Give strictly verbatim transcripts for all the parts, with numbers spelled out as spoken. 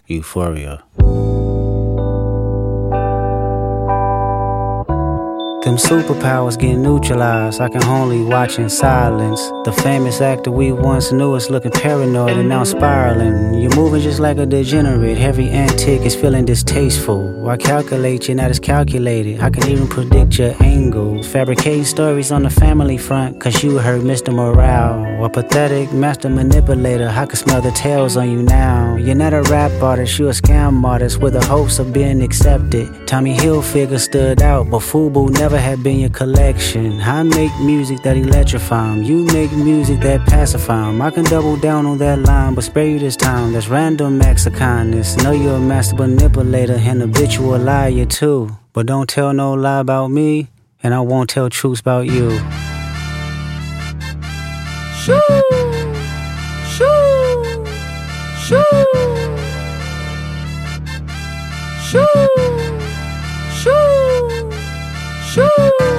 Euphoria. Them superpowers get neutralized, I can only watch in silence. The famous actor we once knew is looking paranoid and now spiraling. You're moving just like a degenerate, every antic is feeling distasteful. Why calculate, you're not as calculated, I can even predict your angle. Fabricating stories on the family front, cause you heard Mister Morale. A pathetic master manipulator, I can smell the tails on you now. You're not a rap artist, you're a scam artist with the hopes of being accepted. Tommy Hilfiger stood out, but FUBU never had been your collection. I make music that electrify 'em, you make music that pacify 'em. I can double down on that line, but spare you this time. That's random acts of kindness. Know you're a master manipulator and habitual liar too. But don't tell no lie about me, and I won't tell truths about you. Shoo! Shoo! Shoo! Shoo! Shoo! Shoo!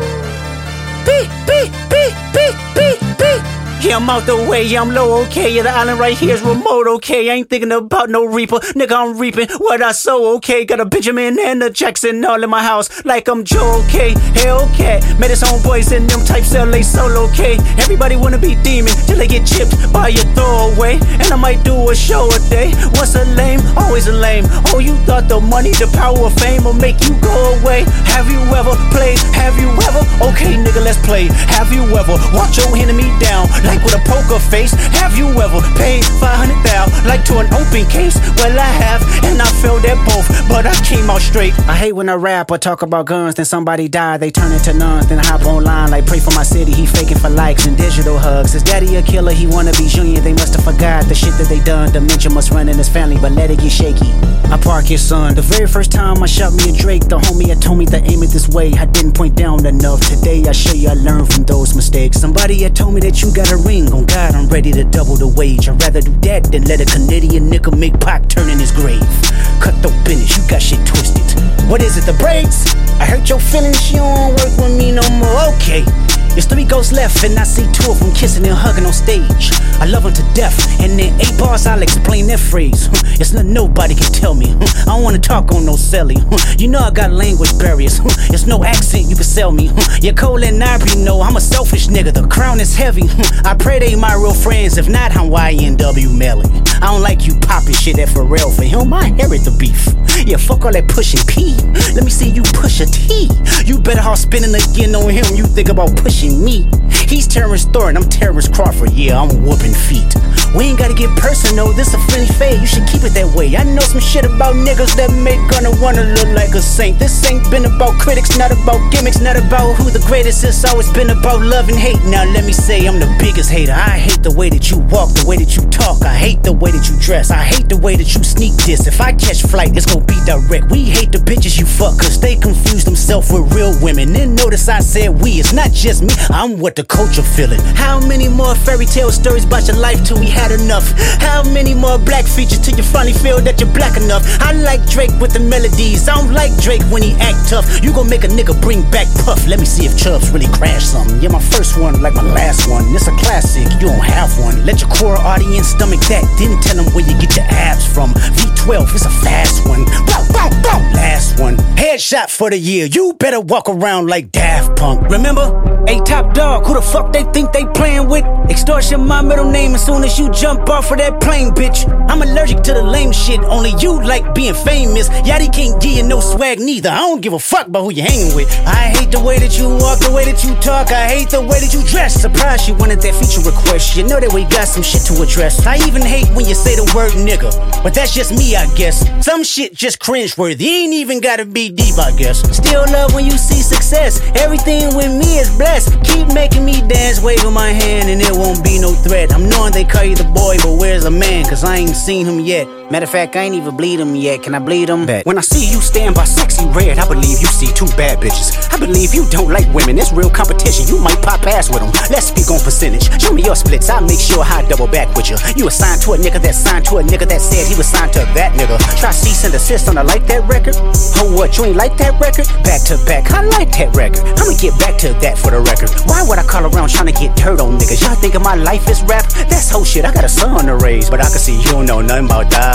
Beep, beep, beep, beep, beep, beep. Yeah, I'm out the way, yeah, I'm low, okay. Yeah, the island right here is remote, okay. I ain't thinking about no reaper, nigga, I'm reaping what I sow, okay. Got a Benjamin and a Jackson all in my house, like I'm Joe, okay. Hellcat, met his homeboys and them types L A solo, okay. Everybody wanna be demon till they get chipped by your throwaway. And I might do a show a day. Once a lame, always a lame. Oh, you thought the money, the power of fame will make you go away? Have you ever played? Have you ever? Okay, nigga, let's play. Have you ever walked your enemy down like with a poker face? Have you ever paid five hundred thousand like to an open case? Well, I have, and I failed at both, but I came out straight. I hate when I rap or talk about guns, then somebody die, they turn into nuns. Then I hop online like pray for my city, he faking for likes and digital hugs. His daddy a killer, he wanna be Junior, they must have forgot the shit that they done. Dementia must run in his family, but let it get shaky. I park his son. The very first time I shot me a Drake, the homie had told me to aim it this way. I didn't point down enough. Today I show you I learned from those mistakes. Somebody had told me that you got a ring. On God, I'm ready to double the wage. I'd rather do that than let a Canadian nigga make Pac turn in his grave. Cut the business, you got shit twisted. What is it, the brakes? I hurt your feelings, you don't work with me no more. Okay. There's three ghosts left, and I see two of them kissing and hugging on stage. I love them to death, and in eight bars I'll explain that phrase. It's nothing nobody can tell me. I don't wanna talk on no celly. You know I got language barriers. It's no accent you can sell me. You're Cole and Ivory, know I'm a selfish nigga. The crown is heavy. I pray they my real friends. If not, I'm Y N W Melly. I don't like you popping shit at Pharrell. For him, I inherit the beef. Yeah, fuck all that pushing P. Let me see you push a T. You better off spinning again on him. You think about pushing me. He's Terrence Thornton, I'm Terrence Crawford. Yeah, I'm whooping feet. We ain't gotta get personal, this a friendly fade. You should keep it that way. I know some shit about niggas that make gonna wanna look like a saint. This ain't been about critics, not about gimmicks, not about who the greatest. It's always been about love and hate. Now let me say I'm the biggest hater. I hate the way that you walk, the way that you talk. I hate the way that you dress. I hate the way that you sneak this. If I catch flight, it's gonna be direct. We hate the bitches you fuck, cause they confuse themselves with real women. Then notice I said we, it's not just me, I'm what the culture feeling. How many more fairy tale stories about your life till we had enough? How many more black features till you finally feel that you're black enough? I like Drake with the melodies, I don't like Drake when he act tough. You gon' make a nigga bring back Puff. Let me see if Chubbs really crash something. Yeah, my first one like my last one. It's a classic, you don't have one. Let your core audience stomach that, then tell them where you get your abs from. V twelve, it's a fast one. Bow, bow, bow. Last one, headshot for the year. You better walk around like Daft Punk. Remember? Hey, Top Dog, who the fuck they think they playing with? Extortion my middle name as soon as you jump off of that plane, bitch. I'm allergic to the lame shit, only you like being famous. Yachty can't give you no swag neither. I don't give a fuck about who you hanging with. I hate the way that you walk, the way that you talk. I hate the way that you dress. Surprised you wanted that feature request. You know that we got some shit to address. I even hate when you say the word nigga, but that's just me, I guess. Some shit just cringeworthy, ain't even gotta be deep, I guess. Still love when you see success. Everything with me is blessed. Keep making me dance, waving my hand, and it won't be no threat. I'm knowing they call you the boy, but where's the man? Cause I ain't seen him yet. Matter of fact, I ain't even bleed him yet. Can I bleed him? Bet. When I see you stand by sexy red, I believe you see two bad bitches. I believe you don't like women, it's real competition. You might pop ass with them. Let's speak on percentage. Show me your splits, I'll make sure I double back with you. You assigned to a nigga that signed to a nigga that said he was signed to that nigga. Try cease and desist on a like that record. Oh, what, you ain't like that record? Back to back, I like that record. I'ma get back to that for the record. Why would I call around trying to get dirt on niggas? Y'all thinking my life is rap? That's whole shit, I got a son to raise. But I can see you don't know nothing about that.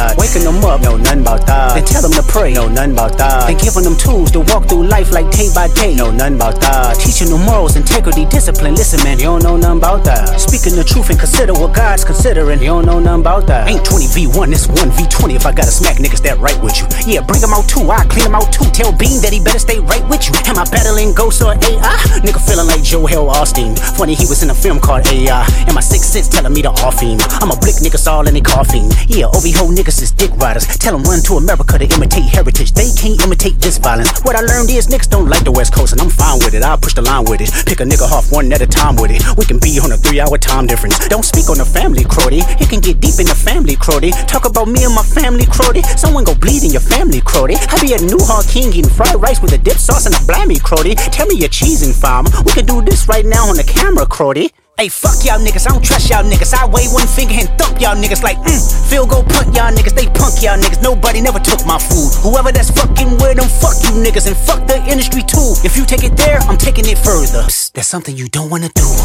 that. Waking them up, know nothing about that. Then tell them to pray, know nothing about that. Then giving them tools to walk through life like day by day, know nothing about that. Teaching them morals, integrity, discipline. Listen, man, you don't know nothing about that. Speaking the truth and consider what God's considering. You don't know nothing about that. Ain't twenty v one, it's one v twenty. If I gotta smack niggas that right with you, yeah, bring them out too. I clean them out too. Tell Bean that he better stay right with you. Am I battling ghosts or A I? Nigga feeling like Joel Osteen. Funny, he was in a film called A I. And my sixth sense telling me to off him. I'm a blick niggas all in they coughing. Yeah, O B ho niggas is dick riders. Tell them run to America to imitate heritage. They can't imitate this violence. What I learned is niggas don't like the West Coast, and I'm fine with it. I'll push the line with it. Pick a nigga off one at a time with it. We can be on a three hour time difference. Don't speak on the family, Crody. It can get deep in the family, Crody. Talk about me and my family, Crody. Someone go bleed in your family, Crody. I be at New Hall King eating fried rice with a dip sauce and a blammy, Crody. Tell me your cheesing farm. We can do this right now on the camera, Crody. Hey, fuck y'all niggas, I don't trust y'all niggas. I wave one finger and thump y'all niggas like, mm, field goal punt y'all niggas, they punk y'all niggas. Nobody never took my food. Whoever that's fucking with them, fuck you niggas, and fuck the industry too. If you take it there, I'm taking it further. Psst, that's something you don't wanna do.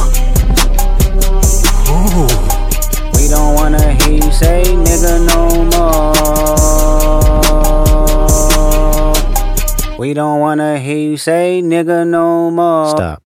Ooh. We don't wanna hear you say nigga no more. We don't wanna hear you say nigga no more. Stop.